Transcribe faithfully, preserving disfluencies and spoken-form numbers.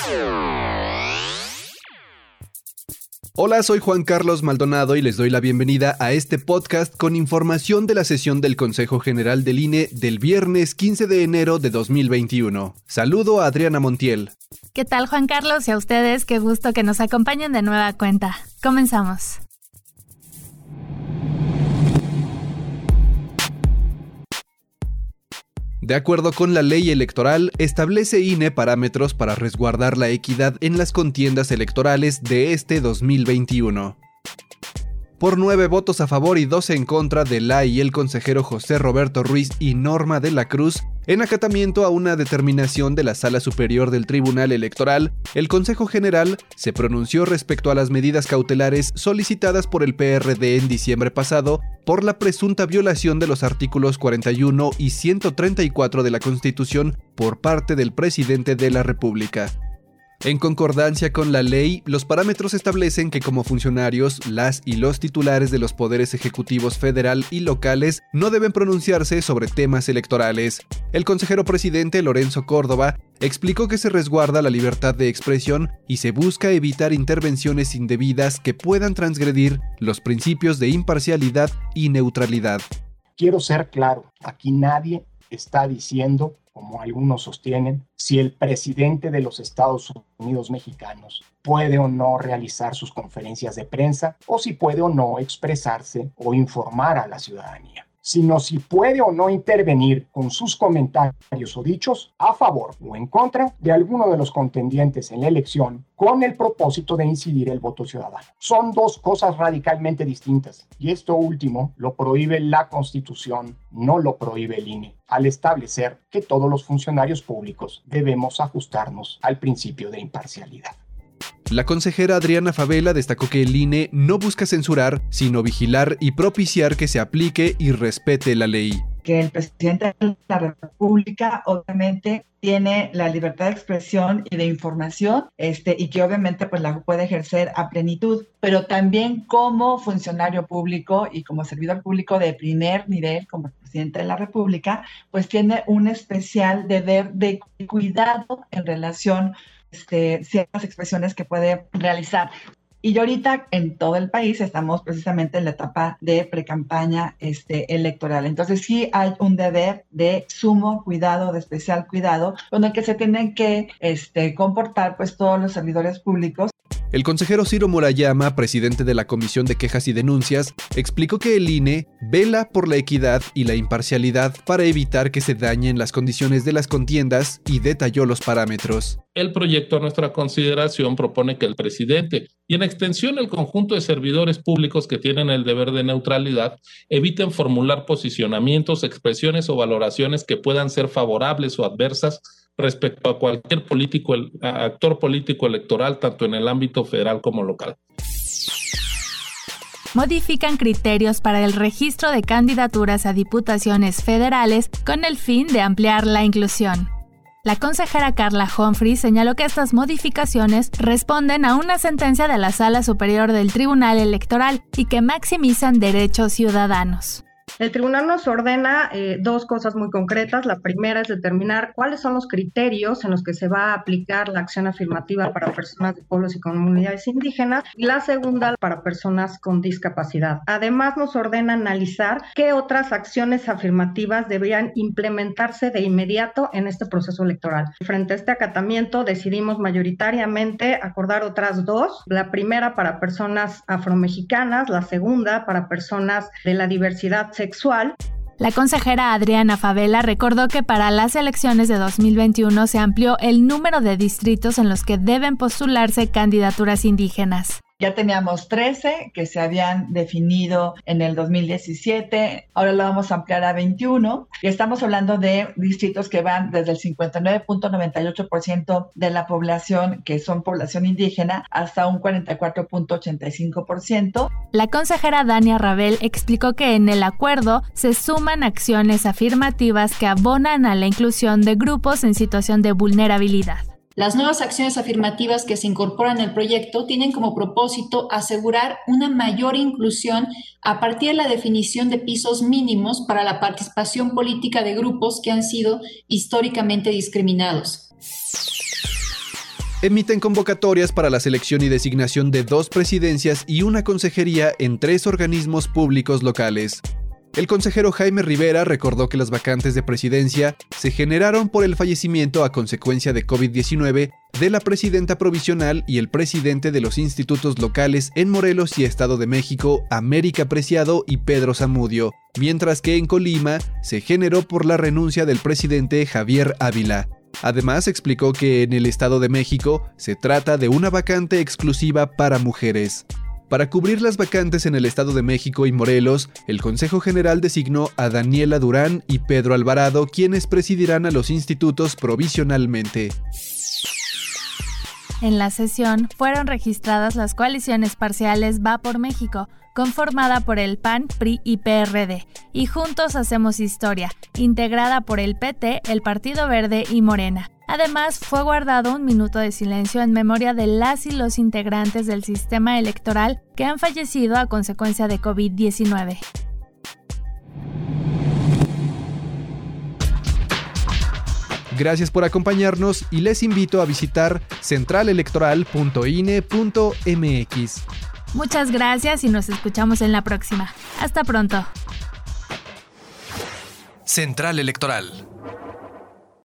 Hola, soy Juan Carlos Maldonado y les doy la bienvenida a este podcast con información de la sesión del Consejo General del I N E del viernes quince de enero de dos mil veintiuno. Saludo a Adriana Montiel. ¿Qué tal, Juan Carlos? Y a ustedes, qué gusto que nos acompañen de nueva cuenta. Comenzamos. De acuerdo con la ley electoral, establece I N E parámetros para resguardar la equidad en las contiendas electorales de este dos mil veintiuno. Por nueve votos a favor y doce en contra de la y el consejero José Roberto Ruiz y Norma de la Cruz, en acatamiento a una determinación de la Sala Superior del Tribunal Electoral, el Consejo General se pronunció respecto a las medidas cautelares solicitadas por el P R D en diciembre pasado por la presunta violación de los artículos cuarenta y uno y ciento treinta y cuatro de la Constitución por parte del presidente de la República. En concordancia con la ley, los parámetros establecen que como funcionarios, las y los titulares de los poderes ejecutivos federal y locales no deben pronunciarse sobre temas electorales. El consejero presidente Lorenzo Córdoba explicó que se resguarda la libertad de expresión y se busca evitar intervenciones indebidas que puedan transgredir los principios de imparcialidad y neutralidad. Quiero ser claro, aquí nadie está diciendo, como algunos sostienen, si el presidente de los Estados Unidos mexicanos puede o no realizar sus conferencias de prensa o si puede o no expresarse o informar a la ciudadanía, sino si puede o no intervenir con sus comentarios o dichos a favor o en contra de alguno de los contendientes en la elección con el propósito de incidir el voto ciudadano. Son dos cosas radicalmente distintas y esto último lo prohíbe la Constitución, no lo prohíbe el I N E, al establecer que todos los funcionarios públicos debemos ajustarnos al principio de imparcialidad. La consejera Adriana Fabela destacó que el I N E no busca censurar, sino vigilar y propiciar que se aplique y respete la ley. Que el presidente de la República obviamente tiene la libertad de expresión y de información, este, y que obviamente pues la puede ejercer a plenitud, pero también como funcionario público y como servidor público de primer nivel, como presidente de la República, pues tiene un especial deber de cuidado en relación Este, ciertas expresiones que puede realizar. Y ahorita en todo el país estamos precisamente en la etapa de precampaña este, electoral. Entonces sí hay un deber de sumo cuidado, de especial cuidado, con el que se tienen que este, comportar pues todos los servidores públicos. El consejero Ciro Murayama, presidente de la Comisión de Quejas y Denuncias, explicó que el I N E vela por la equidad y la imparcialidad para evitar que se dañen las condiciones de las contiendas y detalló los parámetros. El proyecto a nuestra consideración propone que el presidente y en extensión el conjunto de servidores públicos que tienen el deber de neutralidad eviten formular posicionamientos, expresiones o valoraciones que puedan ser favorables o adversas respecto a cualquier político, actor político electoral, tanto en el ámbito federal como local. Modifican criterios para el registro de candidaturas a diputaciones federales con el fin de ampliar la inclusión. La consejera Carla Humphrey señaló que estas modificaciones responden a una sentencia de la Sala Superior del Tribunal Electoral y que maximizan derechos ciudadanos. El tribunal nos ordena eh, dos cosas muy concretas. La primera es determinar cuáles son los criterios en los que se va a aplicar la acción afirmativa para personas de pueblos y comunidades indígenas y la segunda para personas con discapacidad. Además nos ordena analizar qué otras acciones afirmativas deberían implementarse de inmediato en este proceso electoral. Frente a este acatamiento decidimos mayoritariamente acordar otras dos. La primera para personas afromexicanas, la segunda para personas de la diversidad sexual. La consejera Adriana Fabela recordó que para las elecciones de dos mil veintiuno se amplió el número de distritos en los que deben postularse candidaturas indígenas. Ya teníamos trece que se habían definido en el dos mil diecisiete, ahora lo vamos a ampliar a veintiuno y estamos hablando de distritos que van desde el cincuenta y nueve punto noventa y ocho por ciento de la población que son población indígena hasta un cuarenta y cuatro punto ochenta y cinco por ciento. La consejera Dania Rabel explicó que en el acuerdo se suman acciones afirmativas que abonan a la inclusión de grupos en situación de vulnerabilidad. Las nuevas acciones afirmativas que se incorporan al proyecto tienen como propósito asegurar una mayor inclusión a partir de la definición de pisos mínimos para la participación política de grupos que han sido históricamente discriminados. Emiten convocatorias para la selección y designación de dos presidencias y una consejería en tres organismos públicos locales. El consejero Jaime Rivera recordó que las vacantes de presidencia se generaron por el fallecimiento a consecuencia de COVID diecinueve de la presidenta provisional y el presidente de los institutos locales en Morelos y Estado de México, América Preciado y Pedro Zamudio, mientras que en Colima se generó por la renuncia del presidente Javier Ávila. Además, explicó que en el Estado de México se trata de una vacante exclusiva para mujeres. Para cubrir las vacantes en el Estado de México y Morelos, el Consejo General designó a Daniela Durán y Pedro Alvarado, quienes presidirán a los institutos provisionalmente. En la sesión fueron registradas las coaliciones parciales Va por México, conformada por el P A N, P R I y P R D, y Juntos Hacemos Historia, integrada por el P T, el Partido Verde y Morena. Además, fue guardado un minuto de silencio en memoria de las y los integrantes del sistema electoral que han fallecido a consecuencia de COVID diecinueve. Gracias por acompañarnos y les invito a visitar central electoral punto i n e punto m x. Muchas gracias y nos escuchamos en la próxima. Hasta pronto. Central Electoral.